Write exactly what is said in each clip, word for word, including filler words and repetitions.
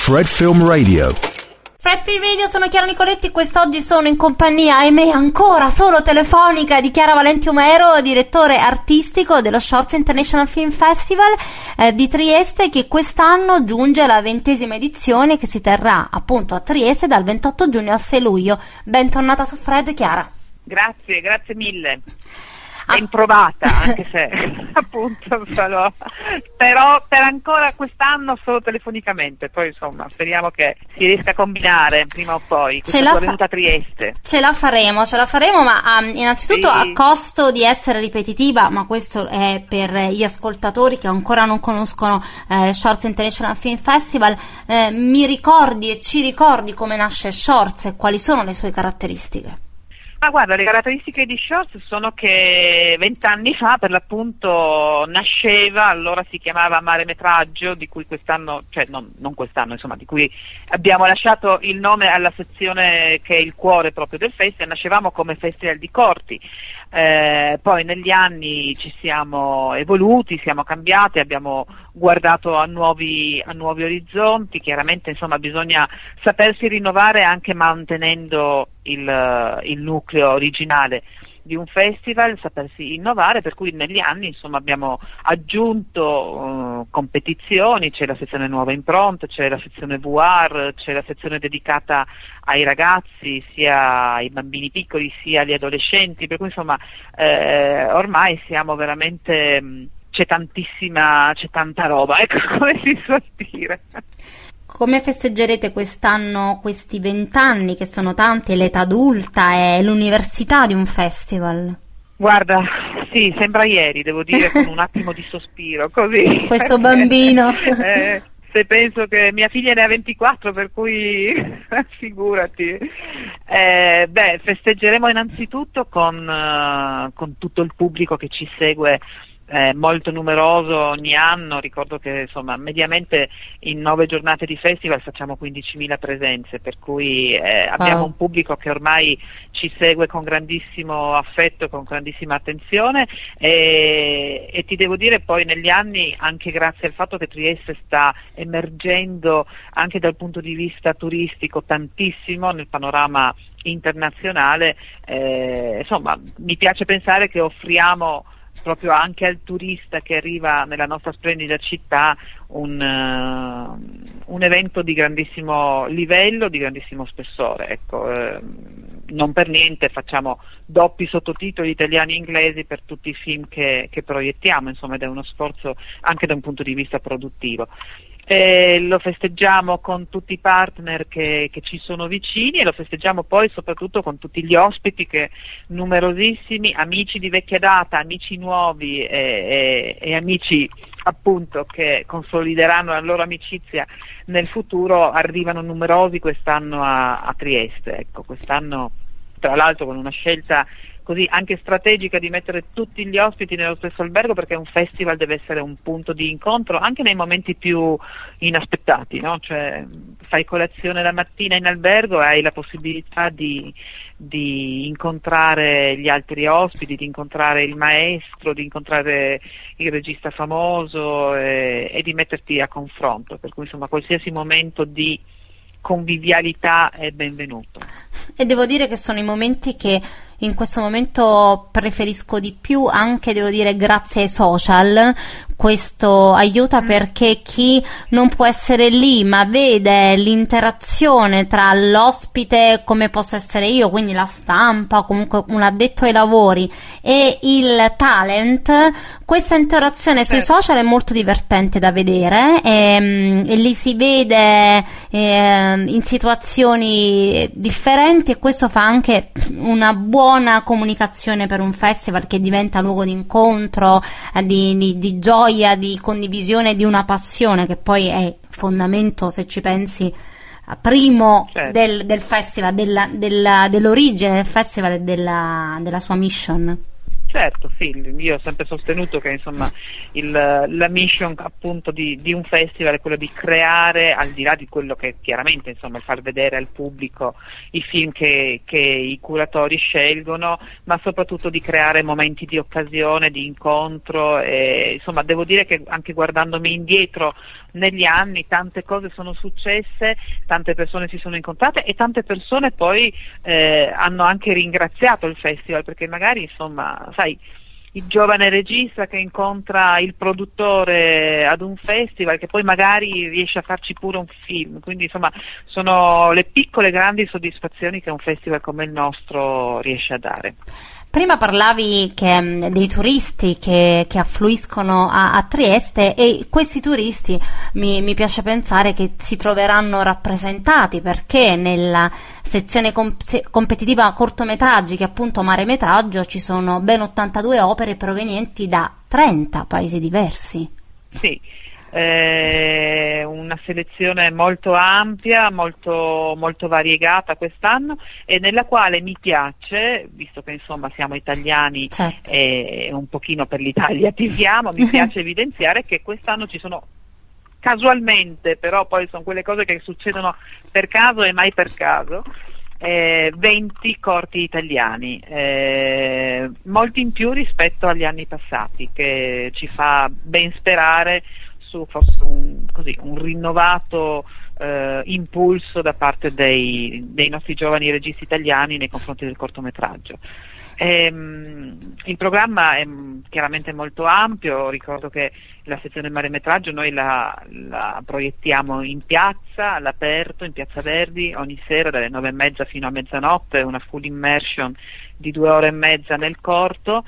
Fred Film Radio. Fred Film Radio, sono Chiara Nicoletti e quest'oggi sono in compagnia, ahimè ancora solo telefonica, di Chiara Valenti Omero, direttore artistico dello Shorts International Film Festival eh, di Trieste, che quest'anno giunge alla ventesima edizione, che si terrà appunto a Trieste dal ventotto giugno al sei luglio. Bentornata su Fred, Chiara. Grazie, grazie mille. È improvata, anche se appunto solo, però per ancora quest'anno solo telefonicamente, poi insomma speriamo che si riesca a combinare prima o poi questa tua venuta a Trieste. Ce la faremo, ce la faremo, ma um, innanzitutto sì. A costo di essere ripetitiva, ma questo è per gli ascoltatori che ancora non conoscono eh, Shorts International Film Festival, eh, mi ricordi e ci ricordi come nasce Shorts e quali sono le sue caratteristiche? Ma guarda, le caratteristiche di Shorts sono che vent'anni fa per l'appunto nasceva, allora si chiamava Mare Metraggio, di cui quest'anno, cioè non, non quest'anno insomma, di cui abbiamo lasciato il nome alla sezione che è il cuore proprio del festival. Nascevamo come festival di corti, eh, poi negli anni ci siamo evoluti, siamo cambiati, abbiamo guardato a nuovi, a nuovi orizzonti. Chiaramente insomma bisogna sapersi rinnovare anche mantenendo il, il nucleo originale di un festival, sapersi innovare, per cui negli anni insomma abbiamo aggiunto uh, competizioni, c'è la sezione Nuova Impronta, c'è la sezione V R, c'è la sezione dedicata ai ragazzi, sia ai bambini piccoli sia agli adolescenti, per cui insomma eh, ormai siamo veramente mh, c'è tantissima, c'è tanta roba, ecco, come si suol dire. Come festeggerete quest'anno questi vent'anni, che sono tanti, l'età adulta e l'università di un festival? Guarda, sì, sembra ieri, devo dire, con un attimo di sospiro, così. Questo bambino. eh, se penso che mia figlia ne ha ventiquattro, per cui figurati. Eh, beh, festeggeremo innanzitutto con, uh, con tutto il pubblico che ci segue, Eh, molto numeroso ogni anno. Ricordo che insomma mediamente in nove giornate di festival facciamo quindicimila presenze, per cui eh, abbiamo wow. un pubblico che ormai ci segue con grandissimo affetto, con grandissima attenzione e, e ti devo dire poi negli anni, anche grazie al fatto che Trieste sta emergendo anche dal punto di vista turistico tantissimo nel panorama internazionale, eh, insomma mi piace pensare che offriamo proprio anche al turista che arriva nella nostra splendida città un, uh, un evento di grandissimo livello, di grandissimo spessore, ecco. Eh, non per niente facciamo doppi sottotitoli italiani e inglesi per tutti i film che, che proiettiamo, insomma, ed è uno sforzo anche da un punto di vista produttivo. Eh, lo festeggiamo con tutti i partner che, che ci sono vicini e lo festeggiamo poi soprattutto con tutti gli ospiti, che numerosissimi, amici di vecchia data, amici nuovi e, e, e amici appunto che consolideranno la loro amicizia nel futuro, arrivano numerosi quest'anno a, a Trieste. Ecco, quest'anno tra l'altro con una scelta così anche strategica di mettere tutti gli ospiti nello stesso albergo, perché un festival deve essere un punto di incontro anche nei momenti più inaspettati, no? Cioè fai colazione la mattina in albergo e hai la possibilità di, di incontrare gli altri ospiti, di incontrare il maestro, di incontrare il regista famoso e, e di metterti a confronto, per cui insomma qualsiasi momento di convivialità è benvenuto. E devo dire che sono i momenti che in questo momento preferisco di più, anche devo dire grazie ai social. Questo aiuta, perché chi non può essere lì ma vede l'interazione tra l'ospite, come posso essere io, quindi la stampa o comunque un addetto ai lavori, e il talent, questa interazione sui social è molto divertente da vedere e, e li si vede eh, in situazioni differenti, e questo fa anche una buona comunicazione per un festival che diventa luogo di incontro, eh, di, di, di gioia, di condivisione di una passione, che poi è fondamento, se ci pensi, primo certo. del, del festival, della, della, dell'origine del festival e della, della sua mission. Certo, sì, io ho sempre sostenuto che insomma il, la mission appunto di, di un festival è quello di creare, al di là di quello che chiaramente insomma far vedere al pubblico i film che, che i curatori scelgono, ma soprattutto di creare momenti di occasione, di incontro e insomma devo dire che anche guardandomi indietro negli anni tante cose sono successe, tante persone si sono incontrate e tante persone poi eh, hanno anche ringraziato il festival, perché magari insomma, sai, il giovane regista che incontra il produttore ad un festival, che poi magari riesce a farci pure un film, quindi insomma sono le piccole grandi soddisfazioni che un festival come il nostro riesce a dare. Prima parlavi che, dei turisti che, che affluiscono a, a Trieste, e questi turisti mi, mi piace pensare che si troveranno rappresentati, perché nella sezione comp- competitiva cortometraggi, che è appunto Mare Metraggio, ci sono ben ottantadue opere provenienti da trenta paesi diversi. Sì. Eh, una selezione molto ampia, molto, molto variegata quest'anno, e nella quale mi piace, visto che insomma siamo italiani, certo, e un pochino per l'Italia tifiamo, mi piace evidenziare che quest'anno ci sono casualmente, però poi sono quelle cose che succedono per caso e mai per caso, Eh, venti corti italiani, eh, molti in più rispetto agli anni passati, che ci fa ben sperare su forse un, così, un rinnovato eh, impulso da parte dei, dei nostri giovani registi italiani nei confronti del cortometraggio. Ehm, il programma è chiaramente molto ampio. Ricordo che la sezione Mare Metraggio noi la, la proiettiamo in piazza, all'aperto, in Piazza Verdi, ogni sera dalle nove e mezza fino a mezzanotte, una full immersion di due ore e mezza nel corto,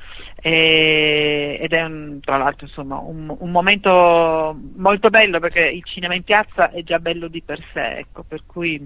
e, ed è un, tra l'altro insomma un, un momento molto bello, perché il cinema in piazza è già bello di per sé, ecco, per cui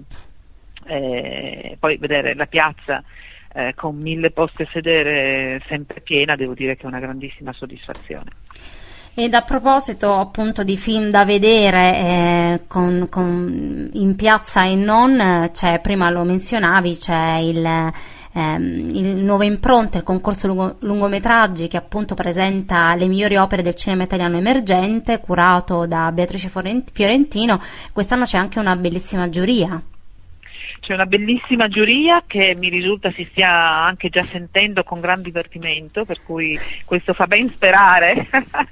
eh, poi vedere la piazza eh, con mille posti a sedere sempre piena, devo dire che è una grandissima soddisfazione. Ed a proposito appunto di film da vedere eh, con, con, in piazza e non, c'è, prima lo menzionavi, c'è il, ehm, il nuovo Impronte, il concorso lungo, lungometraggi, che appunto presenta le migliori opere del cinema italiano emergente, curato da Beatrice Fiorentino. Quest'anno c'è anche una bellissima giuria. C'è una bellissima giuria che mi risulta si stia anche già sentendo con gran divertimento, per cui questo fa ben sperare.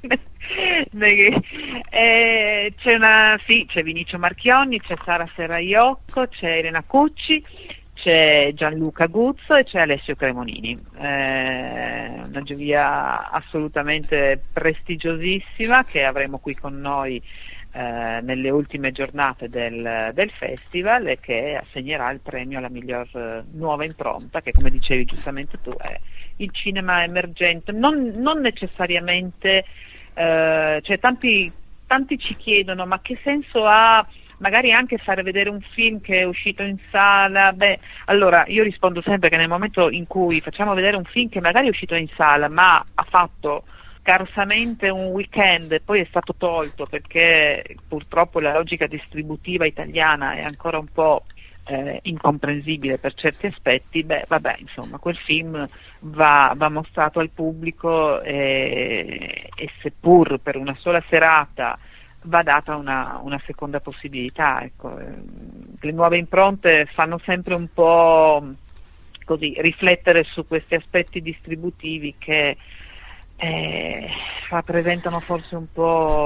eh, c'è una, sì, c'è Vinicio Marchionni, c'è Sara Serraiocco, c'è Elena Cucci, c'è Gianluca Guzzo e c'è Alessio Cremonini. Eh, una giuria assolutamente prestigiosissima che avremo qui con noi Eh, nelle ultime giornate del, del festival, e che assegnerà il premio alla miglior eh, nuova impronta, che come dicevi giustamente tu è il cinema emergente. Non, non necessariamente, eh, cioè tanti, tanti ci chiedono ma che senso ha magari anche fare vedere un film che è uscito in sala. Beh, allora io rispondo sempre che nel momento in cui facciamo vedere un film che magari è uscito in sala ma ha fatto scarsamente un weekend e poi è stato tolto perché purtroppo la logica distributiva italiana è ancora un po' eh, incomprensibile per certi aspetti, beh vabbè, insomma quel film va, va mostrato al pubblico e, e seppur per una sola serata va data una, una seconda possibilità, ecco. Le nuove impronte fanno sempre un po' così riflettere su questi aspetti distributivi che Eh, rappresentano forse un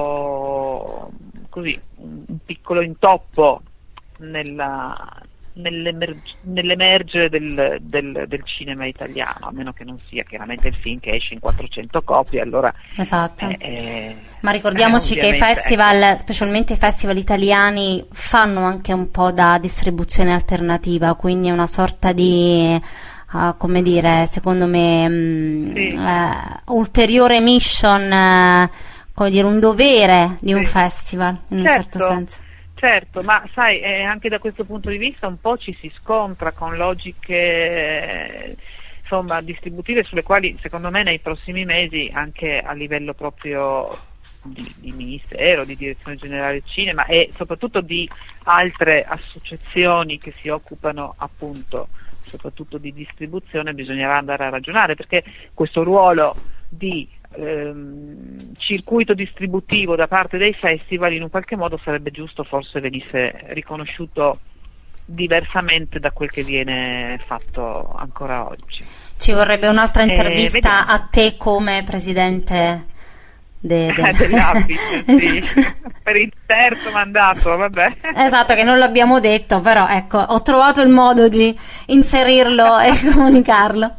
po' così un, un piccolo intoppo nella, nell'emerg- nell'emergere del, del, del cinema italiano, a meno che non sia chiaramente il film che esce in quattrocento copie, allora esatto. eh, ma ricordiamoci eh, che i festival, ecco, specialmente i festival italiani, fanno anche un po' da distribuzione alternativa, quindi è una sorta di Uh, come dire, secondo me mh, sì. uh, ulteriore mission, uh, come dire, un dovere di un sì. festival in certo, un certo senso. Certo, ma sai, eh, anche da questo punto di vista un po' ci si scontra con logiche eh, insomma distributive sulle quali secondo me nei prossimi mesi anche a livello proprio di, di Ministero, di Direzione Generale del Cinema e soprattutto di altre associazioni che si occupano appunto soprattutto di distribuzione, bisognerà andare a ragionare, perché questo ruolo di ehm, circuito distributivo da parte dei festival in un qualche modo sarebbe giusto forse venisse riconosciuto diversamente da quel che viene fatto ancora oggi. Ci vorrebbe un'altra intervista eh, a te come presidente De, de... dell'Habitat, sì. Per il terzo mandato, vabbè. Esatto, che non l'abbiamo detto, però ecco, ho trovato il modo di inserirlo e comunicarlo.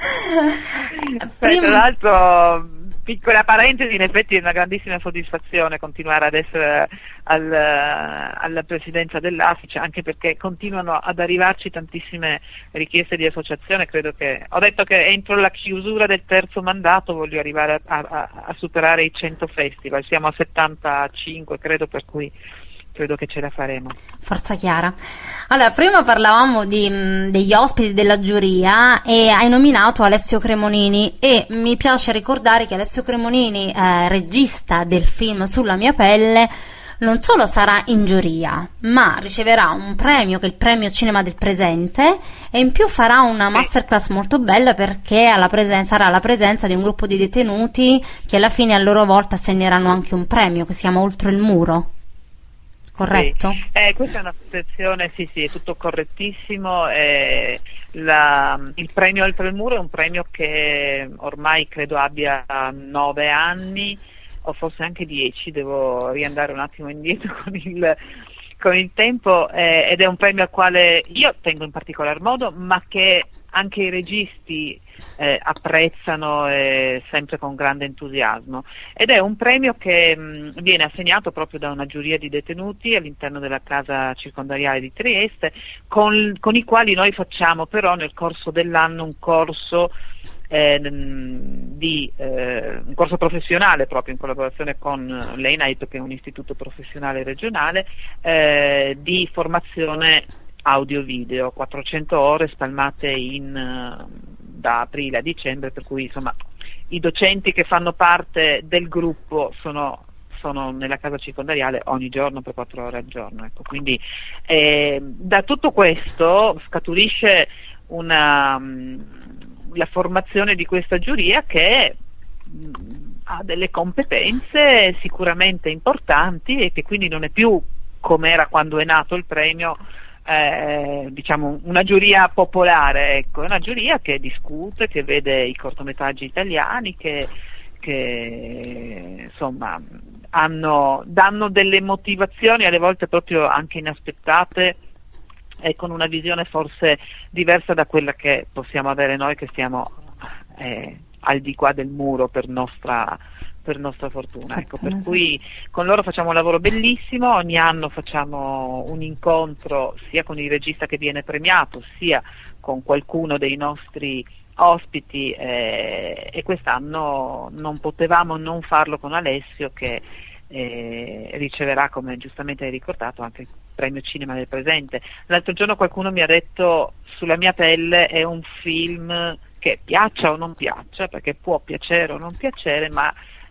Prima... Tra l'altro, piccola parentesi, in effetti è una grandissima soddisfazione continuare ad essere al, alla presidenza dell'A S I C, anche perché continuano ad arrivarci tantissime richieste di associazione. Credo che ho detto che entro la chiusura del terzo mandato voglio arrivare a, a, a superare i cento festival, siamo a settantacinque credo, per cui credo che ce la faremo. Forza Chiara. Allora, prima parlavamo di, mh, degli ospiti della giuria e hai nominato Alessio Cremonini, e mi piace ricordare che Alessio Cremonini, eh, regista del film Sulla mia pelle, non solo sarà in giuria, ma riceverà un premio che è il premio Cinema del Presente, e in più farà una masterclass molto bella, perché alla presen- sarà alla presenza di un gruppo di detenuti che alla fine a loro volta assegneranno anche un premio che si chiama Oltre il Muro. Corretto? Sì. Eh, questa è una situazione, sì sì, è tutto correttissimo. Eh, la, il premio Oltre il Muro è un premio che ormai credo abbia nove anni, o forse anche dieci, devo riandare un attimo indietro con il, con il tempo, eh, ed è un premio al quale io tengo in particolar modo, ma che anche i registi eh, apprezzano eh, sempre con grande entusiasmo, ed è un premio che mh, viene assegnato proprio da una giuria di detenuti all'interno della casa circondariale di Trieste, con, con i quali noi facciamo però nel corso dell'anno un corso eh, di eh, un corso professionale, proprio in collaborazione con l'E N A I P, che è un istituto professionale regionale, eh, di formazione audio-video, quattrocento ore spalmate in, uh, da aprile a dicembre, per cui insomma i docenti che fanno parte del gruppo sono, sono nella casa circondariale ogni giorno per quattro ore al giorno, ecco. Quindi eh, da tutto questo scaturisce una, um, la formazione di questa giuria che um, ha delle competenze sicuramente importanti, e che quindi non è più come era quando è nato il premio, Eh, diciamo una giuria popolare, ecco, è una giuria che discute, che vede i cortometraggi italiani, che, che insomma hanno, danno delle motivazioni alle volte proprio anche inaspettate, e con una visione forse diversa da quella che possiamo avere noi che stiamo eh, al di qua del muro per nostra per nostra fortuna, ecco. Per cui con loro facciamo un lavoro bellissimo, ogni anno facciamo un incontro sia con il regista che viene premiato, sia con qualcuno dei nostri ospiti, eh, e quest'anno non potevamo non farlo con Alessio, che eh, riceverà, come giustamente hai ricordato, anche il premio Cinema del Presente. L'altro giorno qualcuno mi ha detto: Sulla mia pelle è un film che piaccia o non piaccia, perché può piacere o non piacere, ma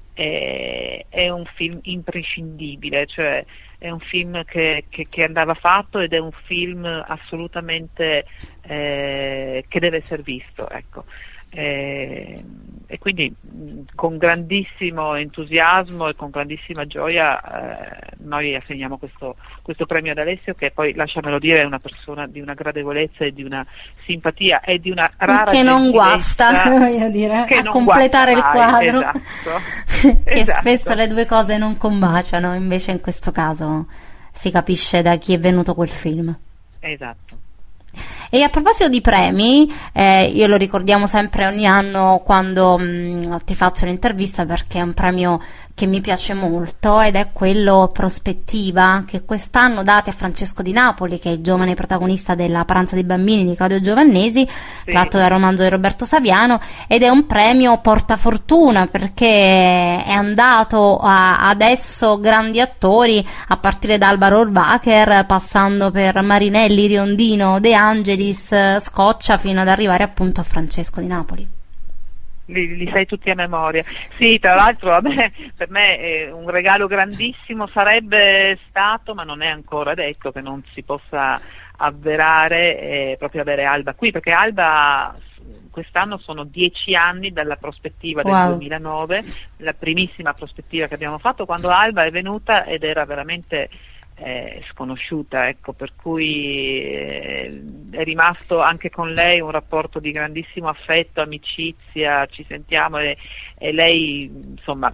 È, è un film imprescindibile, cioè è un film che, che, che andava fatto, ed è un film assolutamente eh, che deve essere visto, ecco. Eh, e quindi mh, con grandissimo entusiasmo e con grandissima gioia eh, noi assegniamo questo, questo premio ad Alessio, che poi, lasciamelo dire, è una persona di una gradevolezza e di una simpatia e di una rara che non guasta, voglio dire, che a non completare il quadro, esatto. che esatto. Spesso le due cose non combaciano, invece in questo caso si capisce da chi è venuto quel film. Esatto. E a proposito di premi, eh, io lo ricordiamo sempre ogni anno quando mh, ti faccio l'intervista, perché è un premio che mi piace molto, ed è quello Prospettiva, che quest'anno date a Francesco Di Napoli, che è il giovane protagonista della Paranza dei bambini di Claudio Giovannesi, sì, tratto dal romanzo di Roberto Saviano, ed è un premio portafortuna, perché è andato a adesso grandi attori, a partire da Alvaro Orvacher, passando per Marinelli, Riondino, De Angelis, Scoccia, fino ad arrivare appunto a Francesco Di Napoli. Li, li sai tutti a memoria. Sì, tra l'altro a me, per me è un regalo grandissimo sarebbe stato, ma non è ancora detto che non si possa avverare, eh, proprio avere Alba qui, perché Alba quest'anno sono dieci anni dalla prospettiva del wow. duemilanove, la primissima prospettiva che abbiamo fatto, quando Alba è venuta ed era veramente Eh, sconosciuta, ecco, per cui eh, è rimasto anche con lei un rapporto di grandissimo affetto, amicizia, ci sentiamo, e, e lei insomma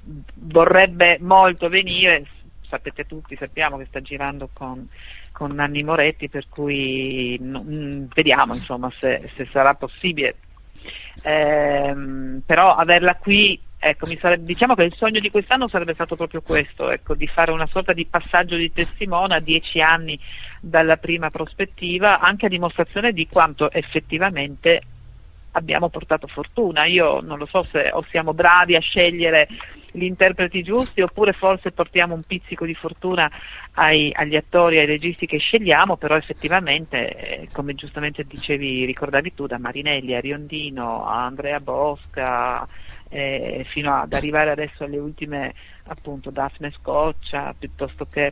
vorrebbe molto venire, sapete tutti, sappiamo che sta girando con, con Nanni Moretti, per cui no, vediamo insomma se, se sarà possibile, ehm, però averla qui, ecco, mi sarebbe, diciamo che il sogno di quest'anno sarebbe stato proprio questo, ecco, di fare una sorta di passaggio di testimone a dieci anni dalla prima prospettiva, anche a dimostrazione di quanto effettivamente abbiamo portato fortuna. Io non lo so se o siamo bravi a scegliere gli interpreti giusti, oppure forse portiamo un pizzico di fortuna ai, agli attori e ai registi che scegliamo, però effettivamente, eh, come giustamente dicevi, ricordavi tu, da Marinelli a Riondino a Andrea Bosca, eh, fino ad arrivare adesso alle ultime, appunto, Daphne Scoccia, piuttosto che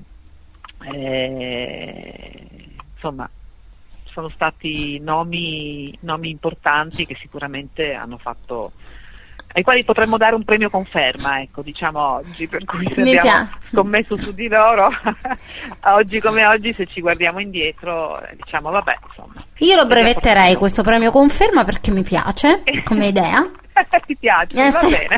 eh, insomma sono stati nomi, nomi importanti che sicuramente hanno fatto, ai quali potremmo dare un premio conferma, ecco, diciamo oggi, per cui se Mi abbiamo piace. scommesso su di loro, oggi come oggi, se ci guardiamo indietro, diciamo vabbè, insomma. Io lo brevetterei questo premio conferma perché mi piace come idea. Ti piace? Eh, Va sì. bene.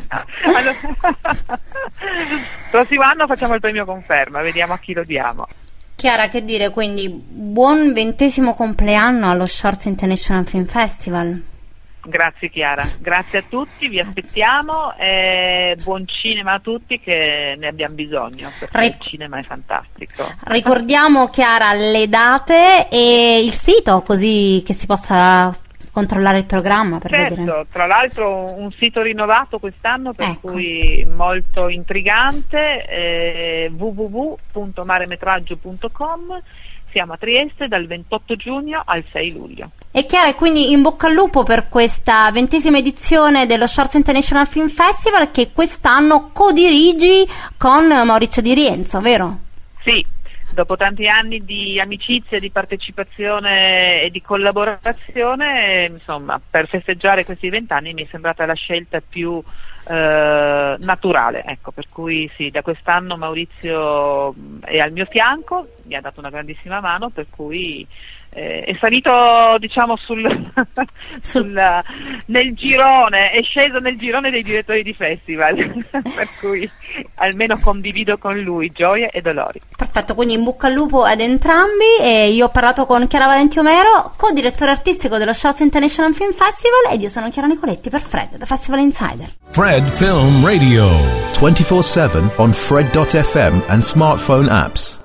Allora, prossimo anno facciamo il premio conferma, vediamo a chi lo diamo. Chiara, che dire, quindi buon ventesimo compleanno allo Shorts International Film Festival. Grazie Chiara, grazie a tutti, vi aspettiamo e buon cinema a tutti, che ne abbiamo bisogno, perché Ric- il cinema è fantastico. Ricordiamo, Chiara, le date e il sito, così che si possa controllare il programma per Certo, vedere. tra l'altro un sito rinnovato quest'anno, per Ecco. cui molto intrigante, eh, w w w punto maremetraggio punto com. Siamo a Trieste dal ventotto giugno al sei luglio. E Chiara, e quindi in bocca al lupo per questa ventesima edizione dello Shorts International Film Festival, che quest'anno codirigi con Maurizio Di Rienzo, vero? Sì, dopo tanti anni di amicizia, di partecipazione e di collaborazione, insomma, per festeggiare questi vent'anni mi è sembrata la scelta più eh, naturale, ecco, per cui sì, da quest'anno Maurizio è al mio fianco, mi ha dato una grandissima mano, per cui eh, è salito, diciamo, sul, sul nel girone, è sceso nel girone dei direttori di festival, per cui almeno condivido con lui gioie e dolori. Perfetto, quindi in bocca al lupo ad entrambi. E io ho parlato con Chiara Valenti Omero, co-direttore artistico dello Shorts International Film Festival, ed io sono Chiara Nicoletti per Fred, da Festival Insider. Fred Film Radio. twenty-four seven on Fred dot f m and smartphone apps.